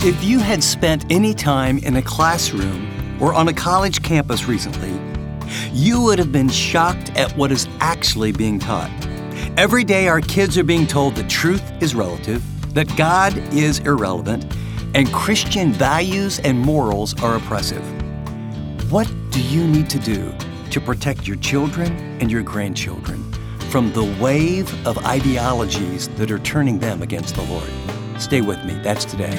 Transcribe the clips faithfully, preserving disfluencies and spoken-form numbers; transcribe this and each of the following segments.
If you had spent any time in a classroom or on a college campus recently, you would have been shocked at what is actually being taught. Every day, our kids are being told that truth is relative, that God is irrelevant, and Christian values and morals are oppressive. What do you need to do to protect your children and your grandchildren from the wave of ideologies that are turning them against the Lord? Stay with me. That's today.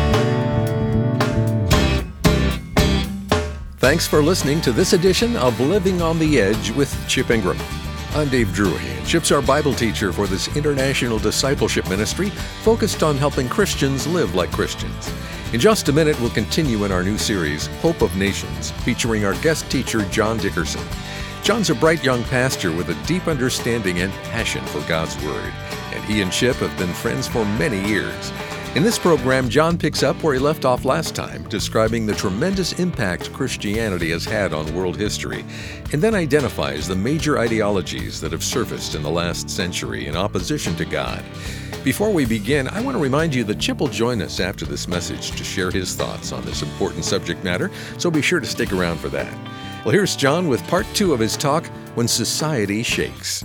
Thanks for listening to this edition of Living on the Edge with Chip Ingram. I'm Dave Drury, and Chip's our Bible teacher for this international discipleship ministry focused on helping Christians live like Christians. In just a minute, we'll continue in our new series, Hope of Nations, featuring our guest teacher, John Dickerson. John's a bright young pastor with a deep understanding and passion for God's Word, and he and Chip have been friends for many years. In this program, John picks up where he left off last time, describing the tremendous impact Christianity has had on world history, and then identifies the major ideologies that have surfaced in the last century in opposition to God. Before we begin, I want to remind you that Chip will join us after this message to share his thoughts on this important subject matter, so be sure to stick around for that. Well, here's John with part two of his talk, When Society Shakes.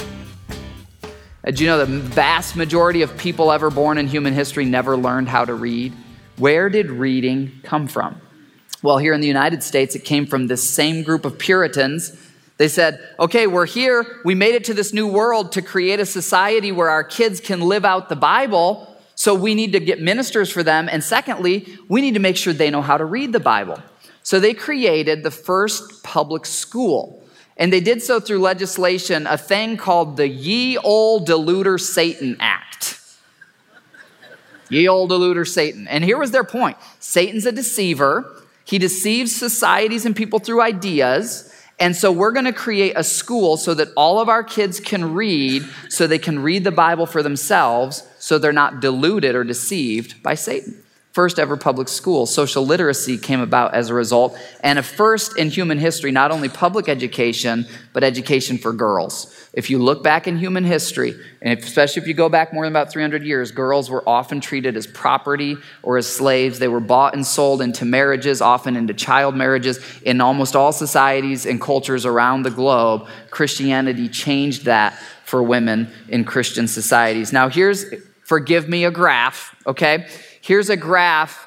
Do you know the vast majority of people ever born in human history never learned how to read? Where did reading come from? Well, here in the United States, it came from this same group of Puritans. They said, okay, we're here. We made it to this new world to create a society where our kids can live out the Bible. So we need to get ministers for them. And secondly, we need to make sure they know how to read the Bible. So they created the first public school. And they did so through legislation, a thing called the Ye Olde Deluder Satan Act. Ye Olde Deluder Satan. And here was their point. Satan's a deceiver. He deceives societies and people through ideas. And so we're going to create a school so that all of our kids can read, so they can read the Bible for themselves, so they're not deluded or deceived by Satan. First ever public school. Social literacy came about as a result, and a first in human history, not only public education, but education for girls. If you look back in human history, and especially if you go back more than about three hundred years, girls were often treated as property or as slaves. They were bought and sold into marriages, often into child marriages. In almost all societies and cultures around the globe, Christianity changed that for women in Christian societies. Now here's, forgive me, a graph, okay? Here's a graph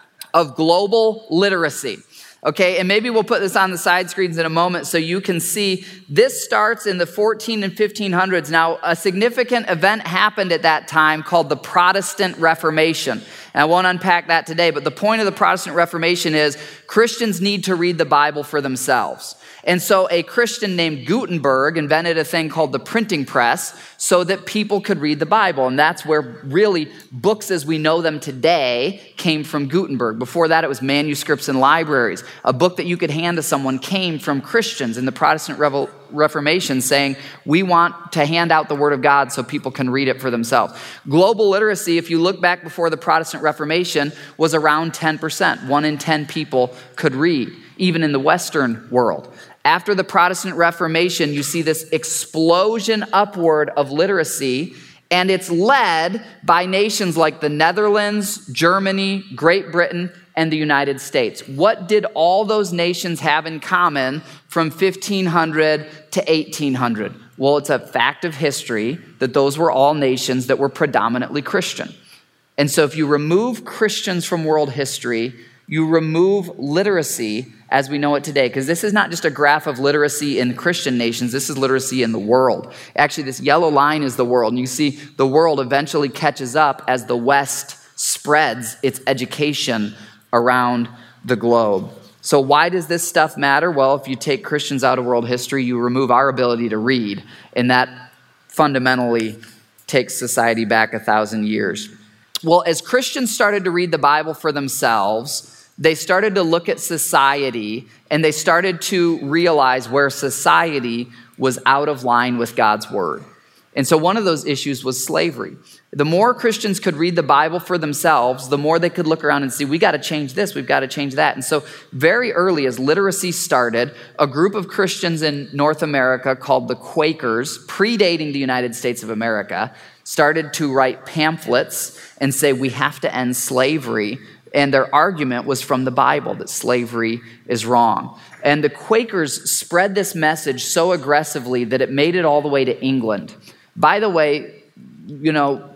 of global literacy, okay? And maybe we'll put this on the side screens in a moment so you can see. This starts in the fourteen and fifteen hundreds. Now, a significant event happened at that time called the Protestant Reformation. And I won't unpack that today, but the point of the Protestant Reformation is Christians need to read the Bible for themselves. And so a Christian named Gutenberg invented a thing called the printing press so that people could read the Bible. And that's where really books as we know them today came from Gutenberg. Before that, it was manuscripts in libraries. A book that you could hand to someone came from Christians in the Protestant Revel- Reformation saying, we want to hand out the Word of God so people can read it for themselves. Global literacy, if you look back before the Protestant Reformation, was around ten percent. One in ten people could read, even in the Western world. After the Protestant Reformation, you see this explosion upward of literacy, and it's led by nations like the Netherlands, Germany, Great Britain, and the United States. What did all those nations have in common from fifteen hundred to eighteen hundred? Well, it's a fact of history that those were all nations that were predominantly Christian. And so if you remove Christians from world history, you remove literacy as we know it today, because this is not just a graph of literacy in Christian nations, this is literacy in the world. Actually, this yellow line is the world, and you see the world eventually catches up as the West spreads its education around the globe. So why does this stuff matter? Well, if you take Christians out of world history, you remove our ability to read, and that fundamentally takes society back a thousand years. Well, as Christians started to read the Bible for themselves, they started to look at society and they started to realize where society was out of line with God's word. And so one of those issues was slavery. The more Christians could read the Bible for themselves, the more they could look around and see, we got to change this, we've got to change that. And so very early as literacy started, a group of Christians in North America called the Quakers, predating the United States of America, started to write pamphlets and say, we have to end slavery And their argument was from the Bible that slavery is wrong. And the Quakers spread this message so aggressively that it made it all the way to England. By the way, you know,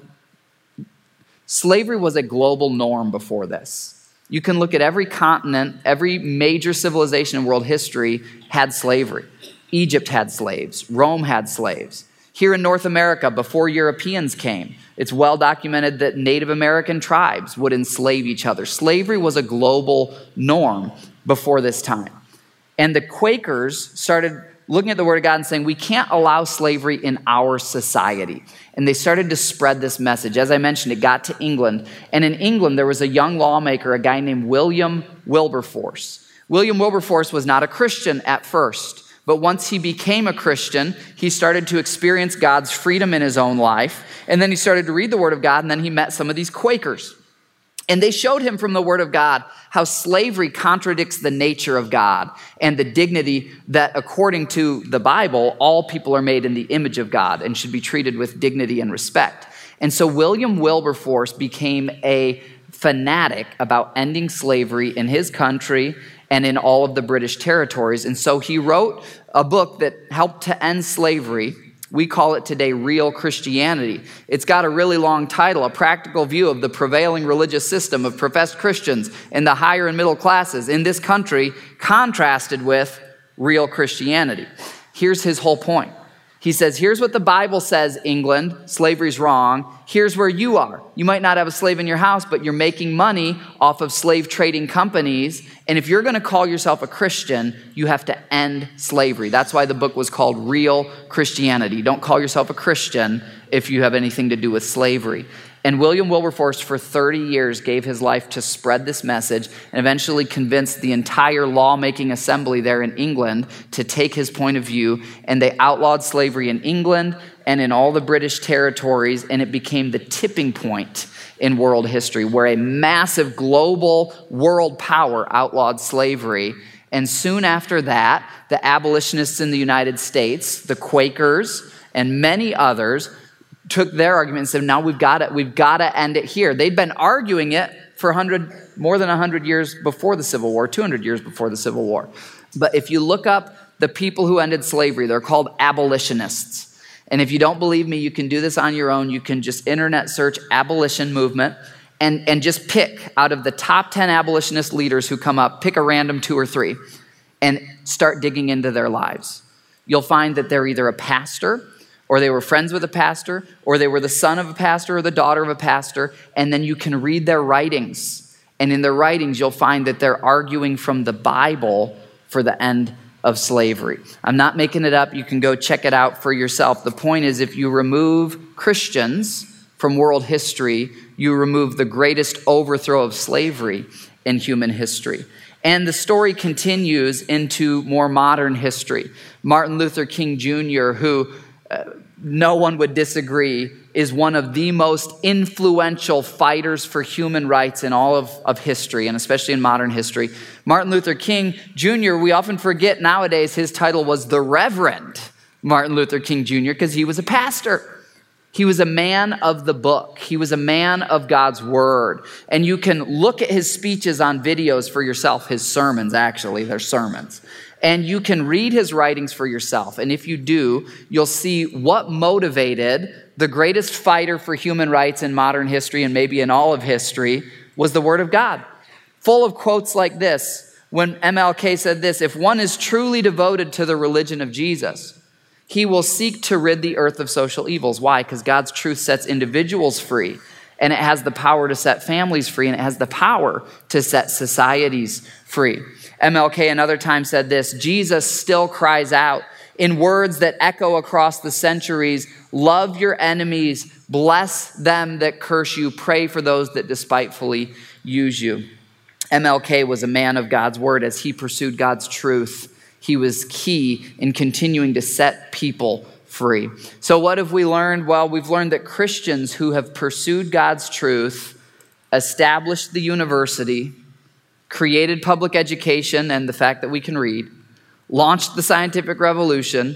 slavery was a global norm before this. You can look at every continent, every major civilization in world history had slavery. Egypt had slaves. Rome had slaves. Here in North America, before Europeans came, it's well documented that Native American tribes would enslave each other. Slavery was a global norm before this time. And the Quakers started looking at the Word of God and saying, we can't allow slavery in our society. And they started to spread this message. As I mentioned, it got to England. And in England, there was a young lawmaker, a guy named William Wilberforce. William Wilberforce was not a Christian at first. But once he became a Christian, he started to experience God's freedom in his own life. And then he started to read the Word of God, and then he met some of these Quakers. And they showed him from the Word of God how slavery contradicts the nature of God and the dignity that, according to the Bible, all people are made in the image of God and should be treated with dignity and respect. And so William Wilberforce became a fanatic about ending slavery in his country and in all of the British territories. And so he wrote a book that helped to end slavery. We call it today Real Christianity. It's got a really long title, A Practical View of the Prevailing Religious System of Professed Christians in the Higher and Middle Classes in this country, contrasted with real Christianity. Here's his whole point. He says, here's what the Bible says, England, slavery's wrong. Here's where you are. You might not have a slave in your house, but you're making money off of slave trading companies. And if you're going to call yourself a Christian, you have to end slavery. That's why the book was called Real Christianity. Don't call yourself a Christian if you have anything to do with slavery. And William Wilberforce, for thirty years, gave his life to spread this message and eventually convinced the entire lawmaking assembly there in England to take his point of view. And they outlawed slavery in England and in all the British territories, and it became the tipping point in world history where a massive global world power outlawed slavery. And soon after that, the abolitionists in the United States, the Quakers, and many others took their argument and said, now we've got to, we've got to end it here. They'd been arguing it for one hundred, more than one hundred years before the Civil War, two hundred years before the Civil War. But if you look up the people who ended slavery, they're called abolitionists. And if you don't believe me, you can do this on your own. You can just internet search abolition movement and, and just pick out of the top ten abolitionist leaders who come up, pick a random two or three and start digging into their lives. You'll find that they're either a pastor, or they were friends with a pastor, or they were the son of a pastor or the daughter of a pastor, and then you can read their writings. And in their writings, you'll find that they're arguing from the Bible for the end of slavery. I'm not making it up. You can go check it out for yourself. The point is, if you remove Christians from world history, you remove the greatest overthrow of slavery in human history. And the story continues into more modern history. Martin Luther King Junior, who Uh, no one would disagree, is one of the most influential fighters for human rights in all of, of history, and especially in modern history. Martin Luther King Junior, we often forget nowadays his title was the Reverend Martin Luther King Junior because he was a pastor. He was a man of the book. He was a man of God's word. And you can look at his speeches on videos for yourself, his sermons actually, they're sermons. And you can read his writings for yourself. And if you do, you'll see what motivated the greatest fighter for human rights in modern history and maybe in all of history was the Word of God. Full of quotes like this, when M L K said this, if one is truly devoted to the religion of Jesus, he will seek to rid the earth of social evils. Why? Because God's truth sets individuals free, and it has the power to set families free, and it has the power to set societies free. M L K another time said this, Jesus still cries out in words that echo across the centuries, love your enemies, bless them that curse you, pray for those that despitefully use you. M L K was a man of God's word. As he pursued God's truth, he was key in continuing to set people free. So what have we learned? Well, we've learned that Christians who have pursued God's truth, established the university, created public education and the fact that we can read, launched the scientific revolution.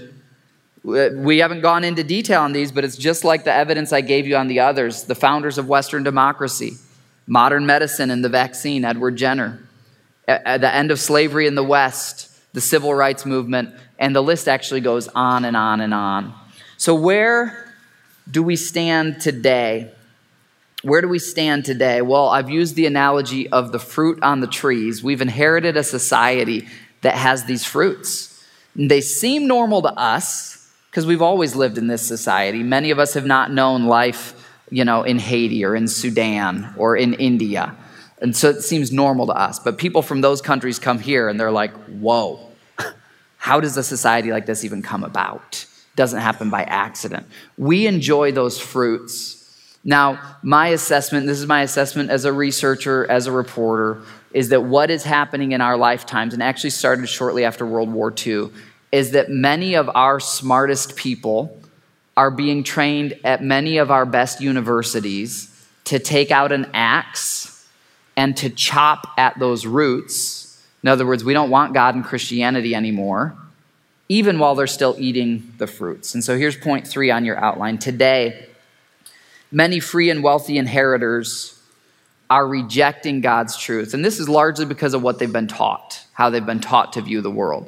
We haven't gone into detail on these, but it's just like the evidence I gave you on the others, the founders of Western democracy. modern medicine and the vaccine, Edward Jenner, at the end of slavery in the West, the civil rights movement, and the list actually goes on and on and on. So where do we stand today? Where do we stand today? Well, I've used the analogy of the fruit on the trees. We've inherited a society that has these fruits. They seem normal to us because we've always lived in this society. Many of us have not known life, you know, in Haiti or in Sudan or in India. And so it seems normal to us. But people from those countries come here and they're like, whoa, how does a society like this even come about? It doesn't happen by accident. We enjoy those fruits. Now, my assessment, this is my assessment as a researcher, as a reporter, is that what is happening in our lifetimes, and actually started shortly after World War Two, is that many of our smartest people are being trained at many of our best universities to take out an axe and to chop at those roots. In other words, we don't want God and Christianity anymore, even while they're still eating the fruits. And so here's point three on your outline. Today, many free and wealthy inheritors are rejecting God's truth. And this is largely because of what they've been taught, how they've been taught to view the world.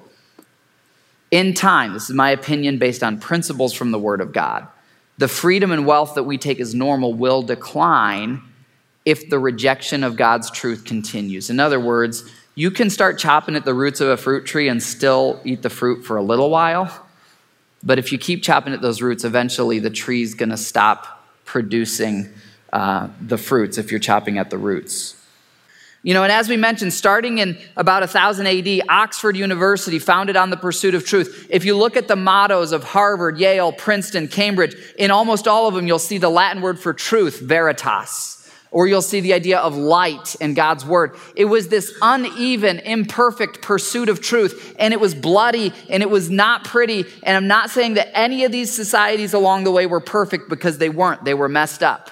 In time, this is my opinion based on principles from the Word of God, the freedom and wealth that we take as normal will decline if the rejection of God's truth continues. In other words, you can start chopping at the roots of a fruit tree and still eat the fruit for a little while. But if you keep chopping at those roots, eventually the tree's going to stop producing uh, the fruits if you're chopping at the roots. You know, and as we mentioned, starting in about one thousand A D, Oxford University, founded on the pursuit of truth. If you look at the mottos of Harvard, Yale, Princeton, Cambridge, in almost all of them, you'll see the Latin word for truth, veritas. Or you'll see the idea of light in God's word. It was this uneven, imperfect pursuit of truth, and it was bloody, and it was not pretty. And I'm not saying that any of these societies along the way were perfect, because they weren't. They were messed up.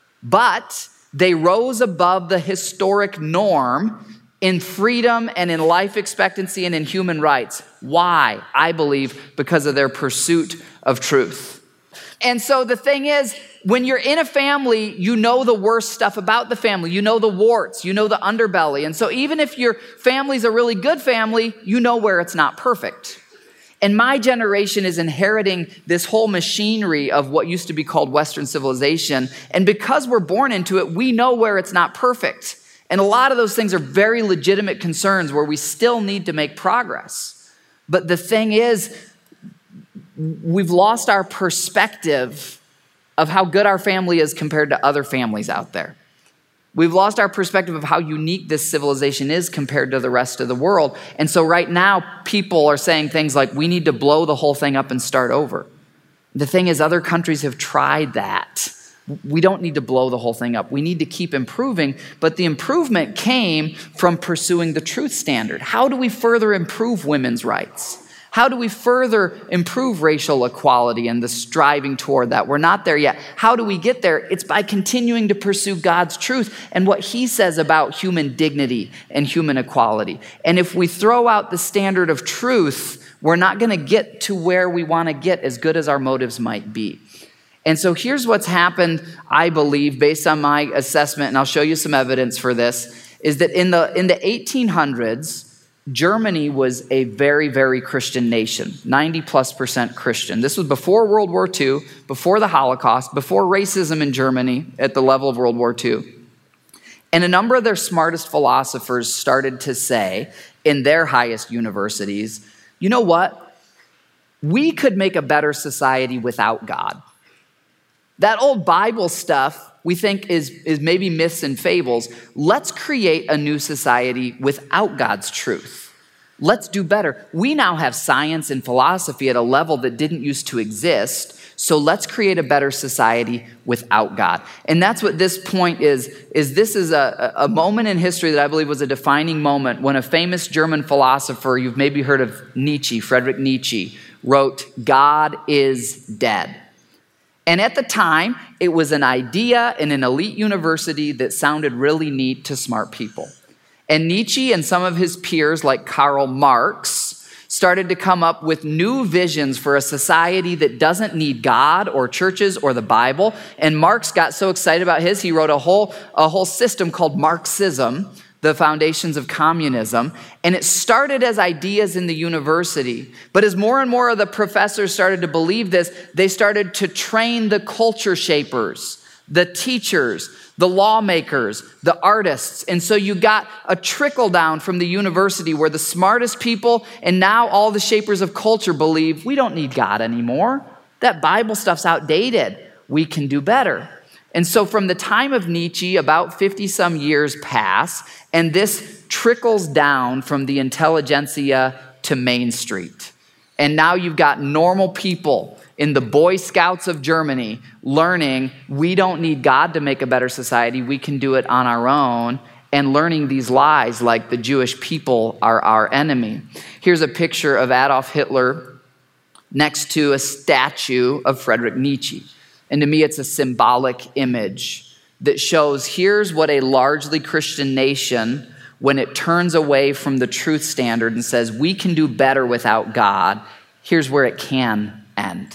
But they rose above the historic norm in freedom and in life expectancy and in human rights. Why? I believe because of their pursuit of truth. And so the thing is, when you're in a family, you know the worst stuff about the family. You know the warts, you know the underbelly. And so even if your family's a really good family, you know where it's not perfect. And my generation is inheriting this whole machinery of what used to be called Western civilization. And because we're born into it, we know where it's not perfect. And a lot of those things are very legitimate concerns where we still need to make progress. But the thing is, we've lost our perspective of how good our family is compared to other families out there. We've lost our perspective of how unique this civilization is compared to the rest of the world. And so right now, people are saying things like, we need to blow the whole thing up and start over. The thing is, other countries have tried that. We don't need to blow the whole thing up. We need to keep improving, but the improvement came from pursuing the truth standard. How do we further improve women's rights? How do we further improve racial equality and the striving toward that? We're not there yet. How do we get there? It's by continuing to pursue God's truth and what he says about human dignity and human equality. And if we throw out the standard of truth, we're not going to get to where we want to get, as good as our motives might be. And so here's what's happened, I believe, based on my assessment, and I'll show you some evidence for this, is that in the in the eighteen hundreds, Germany was a very, very Christian nation, ninety plus percent Christian. This was before World War Two, before the Holocaust, before racism in Germany at the level of World War Two. And a number of their smartest philosophers started to say in their highest universities, you know what? We could make a better society without God. That old Bible stuff we think is, is maybe myths and fables. Let's create a new society without God's truth. Let's do better. We now have science and philosophy at a level that didn't used to exist. So let's create a better society without God. And that's what this point is, is this is a, a moment in history that I believe was a defining moment when a famous German philosopher, you've maybe heard of Nietzsche, Friedrich Nietzsche, wrote, "God is dead." And at the time, it was an idea in an elite university that sounded really neat to smart people. And Nietzsche and some of his peers, like Karl Marx, started to come up with new visions for a society that doesn't need God or churches or the Bible. And Marx got so excited about his, he wrote a whole, a whole system called Marxism, the foundations of communism. And it started as ideas in the university. But as more and more of the professors started to believe this, they started to train the culture shapers, the teachers, the lawmakers, the artists. And so you got a trickle down from the university where the smartest people and now all the shapers of culture believe we don't need God anymore. That Bible stuff's outdated. We can do better. And so from the time of Nietzsche, about fifty some years pass, and this trickles down from the intelligentsia to Main Street. And now you've got normal people in the Boy Scouts of Germany learning we don't need God to make a better society, we can do it on our own, and learning these lies like the Jewish people are our enemy. Here's a picture of Adolf Hitler next to a statue of Friedrich Nietzsche. And to me, it's a symbolic image that shows here's what a largely Christian nation, when it turns away from the truth standard and says we can do better without God, here's where it can end.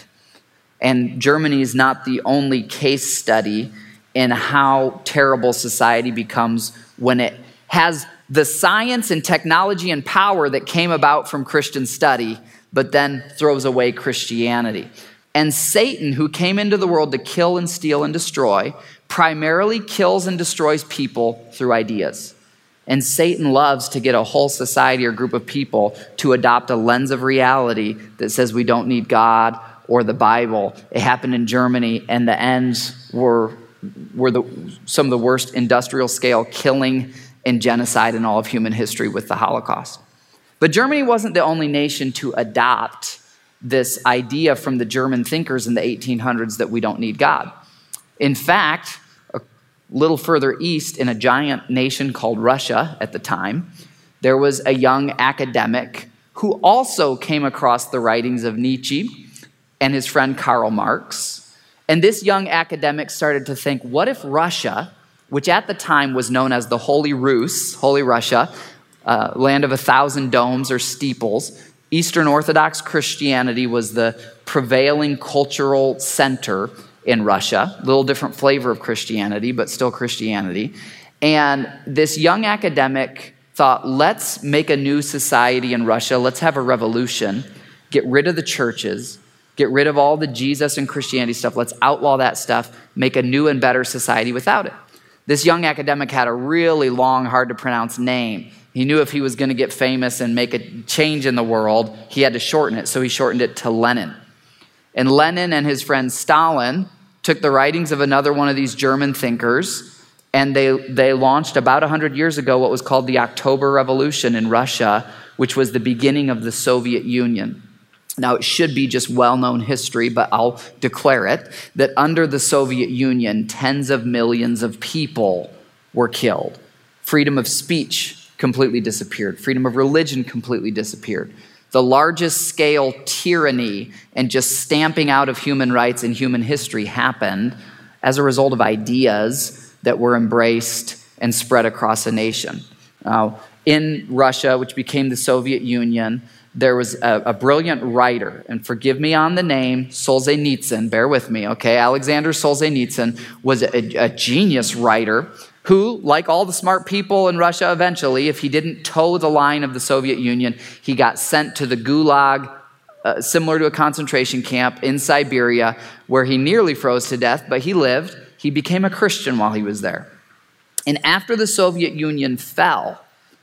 And Germany is not the only case study in how terrible society becomes when it has the science and technology and power that came about from Christian study, but then throws away Christianity. And Satan, who came into the world to kill and steal and destroy, primarily kills and destroys people through ideas. And Satan loves to get a whole society or group of people to adopt a lens of reality that says we don't need God or the Bible. It happened in Germany, and the ends were, were the, some of the worst industrial scale killing and genocide in all of human history with the Holocaust. But Germany wasn't the only nation to adopt this idea from the German thinkers in the eighteen hundreds that we don't need God. In fact, a little further east in a giant nation called Russia at the time, there was a young academic who also came across the writings of Nietzsche and his friend Karl Marx. And this young academic started to think, what if Russia, which at the time was known as the Holy Rus, Holy Russia, uh, land of a thousand domes or steeples, Eastern Orthodox Christianity was the prevailing cultural center in Russia, a little different flavor of Christianity, but still Christianity. And this young academic thought, let's make a new society in Russia, let's have a revolution, get rid of the churches, get rid of all the Jesus and Christianity stuff. Let's outlaw that stuff, make a new and better society without it. This young academic had a really long, hard to pronounce name. He knew if he was going to get famous and make a change in the world, he had to shorten it. So he shortened it to Lenin. And Lenin and his friend Stalin took the writings of another one of these German thinkers, and they, they launched about one hundred years ago what was called the October Revolution in Russia, which was the beginning of the Soviet Union. Now, it should be just well-known history, but I'll declare it, that under the Soviet Union, tens of millions of people were killed. Freedom of speech completely disappeared. Freedom of religion completely disappeared. The largest scale tyranny and just stamping out of human rights in human history happened as a result of ideas that were embraced and spread across a nation. Now, in Russia, which became the Soviet Union, there was a, a brilliant writer, and forgive me on the name, Solzhenitsyn, bear with me, okay? Alexander Solzhenitsyn was a, a genius writer who, like all the smart people in Russia eventually, if he didn't toe the line of the Soviet Union, he got sent to the Gulag, uh, similar to a concentration camp in Siberia, where he nearly froze to death, but he lived. He became a Christian while he was there. And after the Soviet Union fell,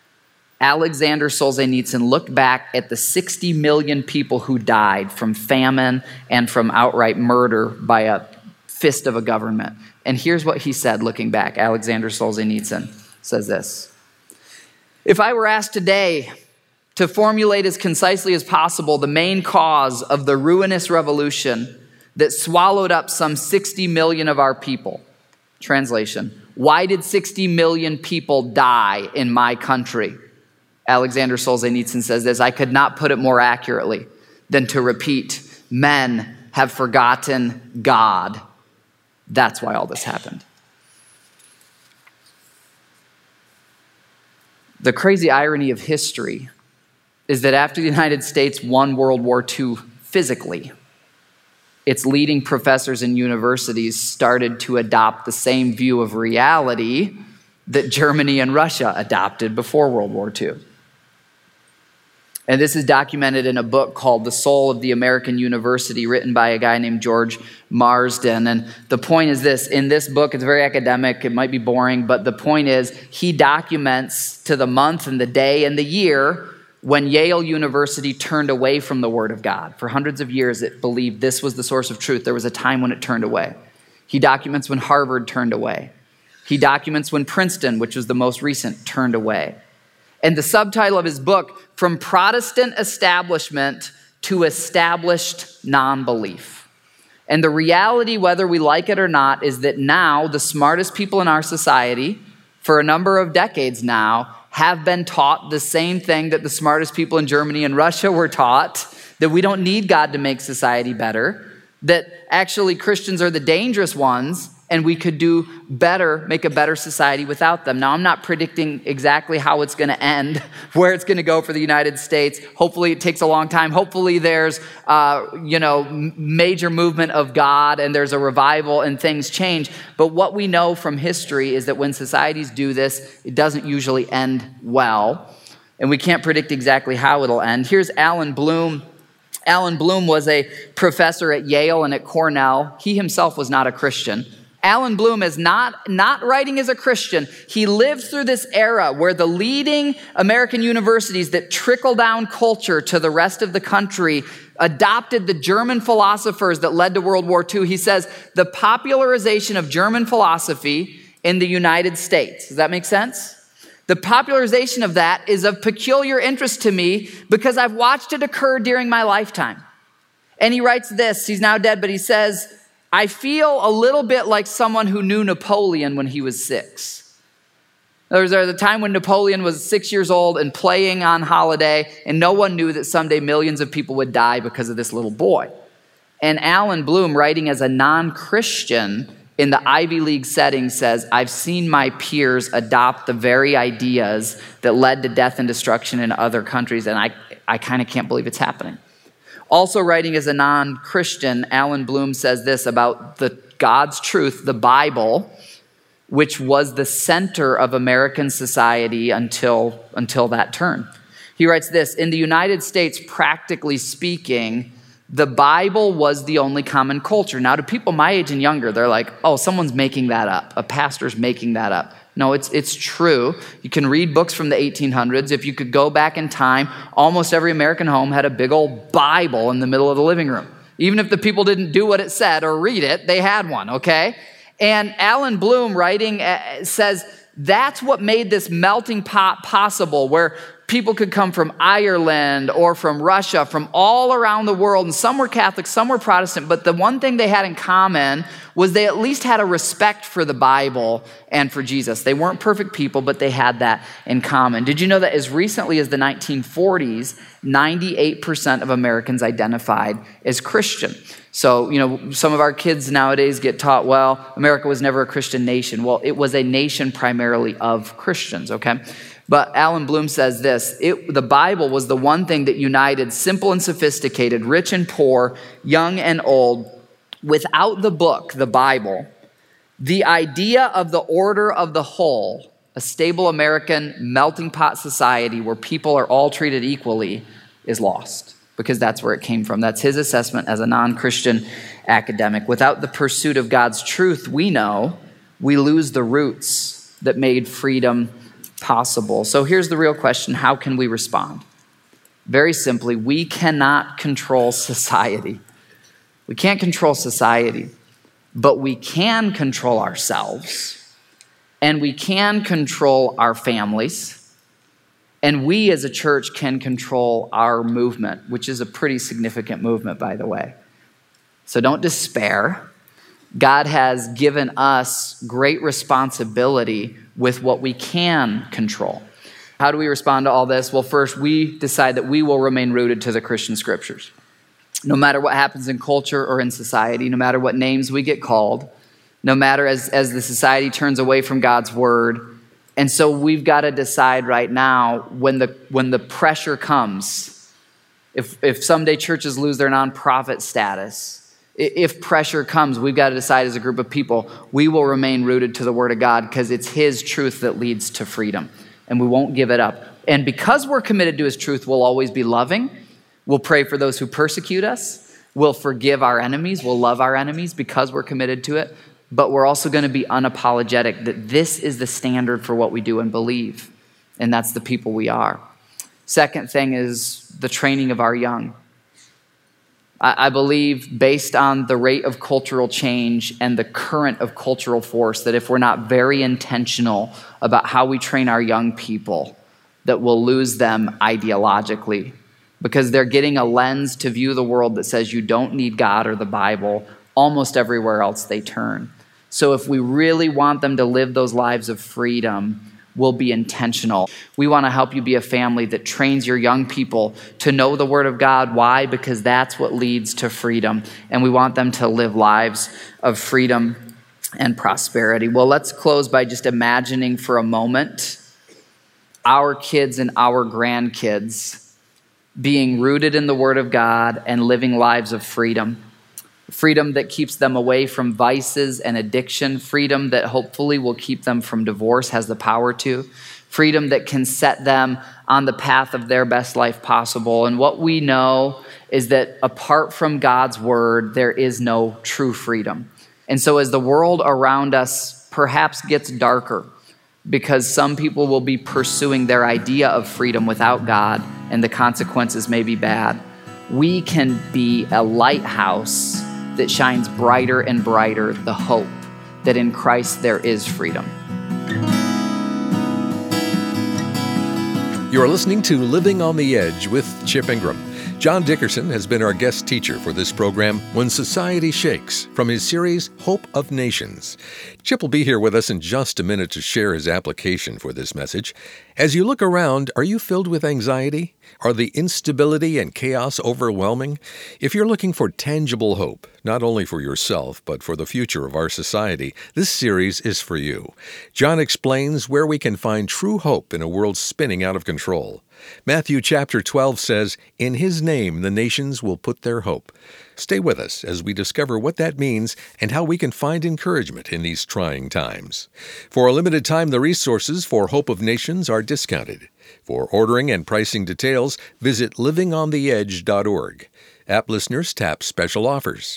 Alexander Solzhenitsyn looked back at the sixty million people who died from famine and from outright murder by a fist of a government. And here's what he said looking back. Alexander Solzhenitsyn says this: if I were asked today to formulate as concisely as possible the main cause of the ruinous revolution that swallowed up some sixty million of our people, translation, why did sixty million people die in my country? Alexander Solzhenitsyn says this: I could not put it more accurately than to repeat, men have forgotten God. That's why all this happened. The crazy irony of history is that after the United States won World War Two physically, its leading professors and universities started to adopt the same view of reality that Germany and Russia adopted before World War Two. And this is documented in a book called The Soul of the American University, written by a guy named George Marsden. And the point is this: in this book, it's very academic, it might be boring, but the point is he documents to the month and the day and the year when Yale University turned away from the Word of God. For hundreds of years, it believed this was the source of truth. There was a time when it turned away. He documents when Harvard turned away. He documents when Princeton, which was the most recent, turned away. And the subtitle of his book, From Protestant Establishment to Established Non-Belief. And the reality, whether we like it or not, is that now the smartest people in our society, for a number of decades now, have been taught the same thing that the smartest people in Germany and Russia were taught, that we don't need God to make society better, that actually Christians are the dangerous ones, and we could do better, make a better society without them. Now, I'm not predicting exactly how it's going to end, where it's going to go for the United States. Hopefully, it takes a long time. Hopefully, there's, uh, you know, major movement of God, and there's a revival, and things change. But what we know from history is that when societies do this, it doesn't usually end well, and we can't predict exactly how it'll end. Here's Alan Bloom. Alan Bloom was a professor at Yale and at Cornell. He himself was not a Christian. Alan Bloom is not, not writing as a Christian. He lived through this era where the leading American universities that trickle down culture to the rest of the country adopted the German philosophers that led to World War Two. He says the popularization of German philosophy in the United States. Does that make sense? The popularization of that is of peculiar interest to me because I've watched it occur during my lifetime. And he writes this, he's now dead, but he says, I feel a little bit like someone who knew Napoleon when he was six. There was a time when Napoleon was six years old and playing on holiday, and no one knew that someday millions of people would die because of this little boy. And Alan Bloom, writing as a non-Christian in the Ivy League setting, says, I've seen my peers adopt the very ideas that led to death and destruction in other countries, and I, I kind of can't believe it's happening. Also writing as a non-Christian, Alan Bloom says this about the God's truth, the Bible, which was the center of American society until, until that turn. He writes this, in the United States, practically speaking, the Bible was the only common culture. Now, to people my age and younger, they're like, oh, someone's making that up. A pastor's making that up. No, it's it's true. You can read books from the eighteen hundreds. If you could go back in time, almost every American home had a big old Bible in the middle of the living room. Even if the people didn't do what it said or read it, they had one, okay? And Alan Bloom, writing, uh, says that's what made this melting pot possible, where people could come from Ireland or from Russia, from all around the world, and some were Catholic, some were Protestant, but the one thing they had in common was they at least had a respect for the Bible and for Jesus. They weren't perfect people, but they had that in common. Did you know that as recently as the nineteen forties, ninety-eight percent of Americans identified as Christian? So, you know, some of our kids nowadays get taught, well, America was never a Christian nation. Well, it was a nation primarily of Christians, okay? But Alan Bloom says this, it, the Bible was the one thing that united simple and sophisticated, rich and poor, young and old. Without the book, the Bible, the idea of the order of the whole, a stable American melting pot society where people are all treated equally, is lost, because that's where it came from. That's his assessment as a non-Christian academic. Without the pursuit of God's truth, we know we lose the roots that made freedom possible. So here's the real question: how can we respond? Very simply, we cannot control society. We can't control society, but we can control ourselves, and we can control our families, and we as a church can control our movement, which is a pretty significant movement, by the way. So don't despair. God has given us great responsibility with what we can control. How do we respond to all this? Well, first, we decide that we will remain rooted to the Christian scriptures. No matter what happens in culture or in society, no matter what names we get called, no matter as, as the society turns away from God's word, And so we've got to decide right now, when the when the pressure comes, if if someday churches lose their nonprofit status, if pressure comes, we've got to decide as a group of people, we will remain rooted to the Word of God because it's His truth that leads to freedom, and we won't give it up. And because we're committed to His truth, we'll always be loving. We'll pray for those who persecute us. We'll forgive our enemies. We'll love our enemies because we're committed to it. But we're also going to be unapologetic that this is the standard for what we do and believe. And that's the people we are. Second thing is the training of our young. I, I believe, based on the rate of cultural change and the current of cultural force, that if we're not very intentional about how we train our young people, that we'll lose them ideologically. Because they're getting a lens to view the world that says you don't need God or the Bible almost everywhere else they turn. So if we really want them to live those lives of freedom, we'll be intentional. We want to help you be a family that trains your young people to know the Word of God. Why? Because that's what leads to freedom. And we want them to live lives of freedom and prosperity. Well, let's close by just imagining for a moment our kids and our grandkids being rooted in the Word of God and living lives of freedom. Freedom that keeps them away from vices and addiction. Freedom that hopefully will keep them from divorce, has the power to. Freedom that can set them on the path of their best life possible. And what we know is that apart from God's Word, there is no true freedom. And so as the world around us perhaps gets darker, because some people will be pursuing their idea of freedom without God, and the consequences may be bad, we can be a lighthouse that shines brighter and brighter the hope that in Christ there is freedom. You're listening to Living on the Edge with Chip Ingram. John Dickerson has been our guest teacher for this program, When Society Shakes, from his series, Hope of Nations. Chip will be here with us in just a minute to share his application for this message. As you look around, are you filled with anxiety? Are the instability and chaos overwhelming? If you're looking for tangible hope, not only for yourself, but for the future of our society, this series is for you. John explains where we can find true hope in a world spinning out of control. Matthew chapter twelve says, "In His name the nations will put their hope." Stay with us as we discover what that means and how we can find encouragement in these trying times. For a limited time, the resources for Hope of Nations are discounted. For ordering and pricing details, visit living on the edge dot org. App listeners tap special offers.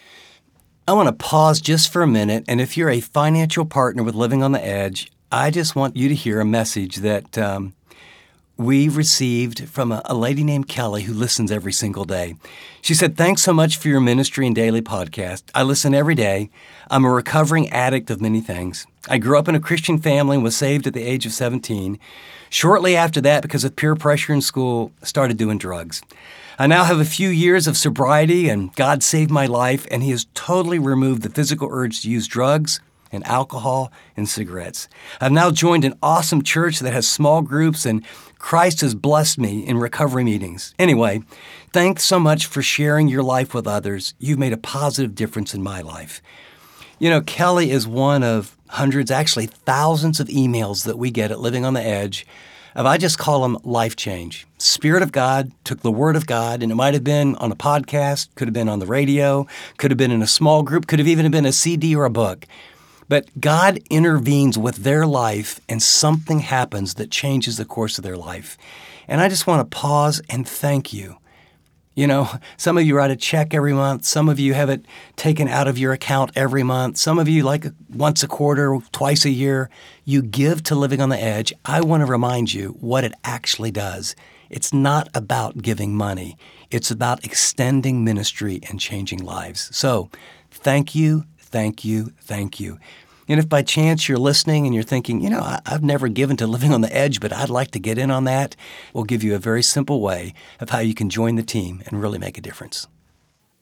I want to pause just for a minute, and if you're a financial partner with Living on the Edge, I just want you to hear a message that um, we received from a, a lady named Kelly who listens every single day. She said, "Thanks so much for your ministry and daily podcast. I listen every day. I'm a recovering addict of many things. I grew up in a Christian family and was saved at the age of seventeen. Shortly after that, because of peer pressure in school, started doing drugs. I now have a few years of sobriety, and God saved my life, and He has totally removed the physical urge to use drugs and alcohol and cigarettes. I've now joined an awesome church that has small groups, and Christ has blessed me in recovery meetings. Anyway, thanks so much for sharing your life with others. You've made a positive difference in my life." You know, Kelly is one of hundreds, actually thousands of emails that we get at Living on the Edge of, I just call them life change. Spirit of God took the Word of God, and it might have been on a podcast, could have been on the radio, could have been in a small group, could have even been a C D or a book. But God intervenes with their life, and something happens that changes the course of their life. And I just want to pause and thank you. You know, some of you write a check every month. Some of you have it taken out of your account every month. Some of you, like once a quarter, twice a year, you give to Living on the Edge. I want to remind you what it actually does. It's not about giving money. It's about extending ministry and changing lives. So thank you, thank you, thank you. And if by chance you're listening and you're thinking, you know, I, I've never given to Living on the Edge, but I'd like to get in on that, we'll give you a very simple way of how you can join the team and really make a difference.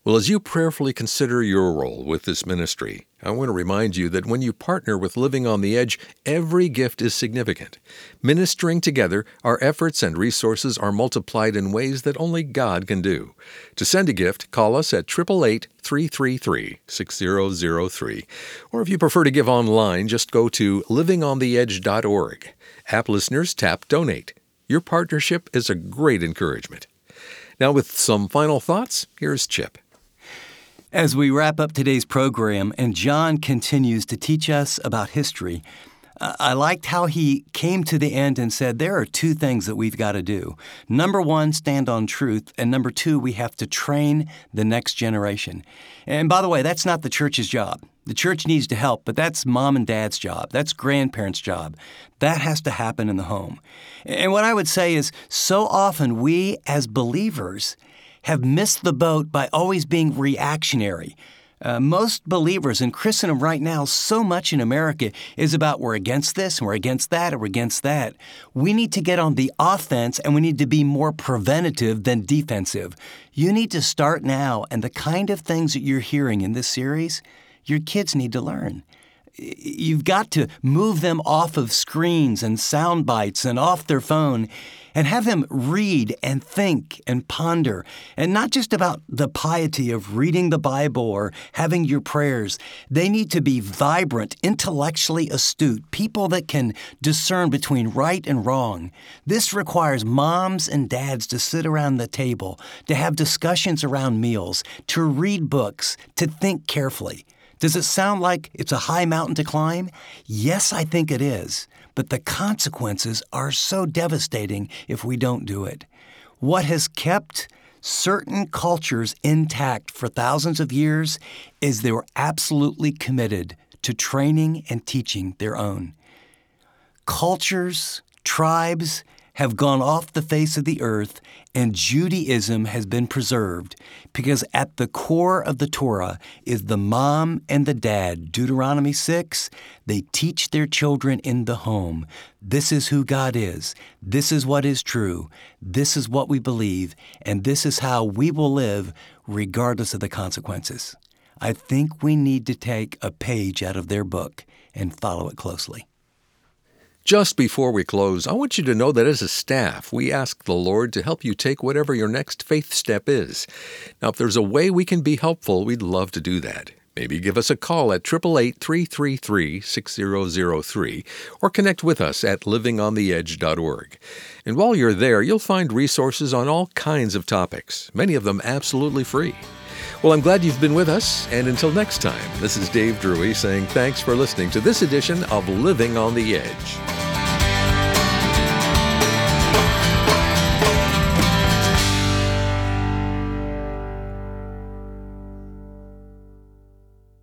Well, as you prayerfully consider your role with this ministry, I want to remind you that when you partner with Living on the Edge, every gift is significant. Ministering together, our efforts and resources are multiplied in ways that only God can do. To send a gift, call us at eight eight eight, three three three, six zero zero three. Or if you prefer to give online, just go to living on the edge dot org. App listeners, tap Donate. Your partnership is a great encouragement. Now, with some final thoughts, here's Chip. As we wrap up today's program and John continues to teach us about history, uh, I liked how he came to the end and said there are two things that we've got to do. Number one, stand on truth, and number two, we have to train the next generation. And by the way, that's not the church's job. The church needs to help, but that's mom and dad's job. That's grandparents' job. That has to happen in the home. And what I would say is so often we as believers have missed the boat by always being reactionary. Uh, most believers in Christendom right now, so much in America is about we're against this, and we're against that, and we're against that. We need to get on the offense, and we need to be more preventative than defensive. You need to start now, and the kind of things that you're hearing in this series, your kids need to learn. You've got to move them off of screens and sound bites and off their phone and have them read and think and ponder, and not just about the piety of reading the Bible or having your prayers. They need to be vibrant, intellectually astute, people that can discern between right and wrong. This requires moms and dads to sit around the table, to have discussions around meals, to read books, to think carefully. Does it sound like it's a high mountain to climb? Yes, I think it is. But the consequences are so devastating if we don't do it. What has kept certain cultures intact for thousands of years is they were absolutely committed to training and teaching their own. Cultures, tribes have gone off the face of the earth, and Judaism has been preserved because at the core of the Torah is the mom and the dad. Deuteronomy six, they teach their children in the home. This is who God is. This is what is true. This is what we believe, and this is how we will live regardless of the consequences. I think we need to take a page out of their book and follow it closely. Just before we close, I want you to know that as a staff, we ask the Lord to help you take whatever your next faith step is. Now, if there's a way we can be helpful, we'd love to do that. Maybe give us a call at eight eight eight, three three three, six zero zero three or connect with us at living on the edge dot org. And while you're there, you'll find resources on all kinds of topics, many of them absolutely free. Well, I'm glad you've been with us, and until next time, this is Dave Drury saying thanks for listening to this edition of Living on the Edge.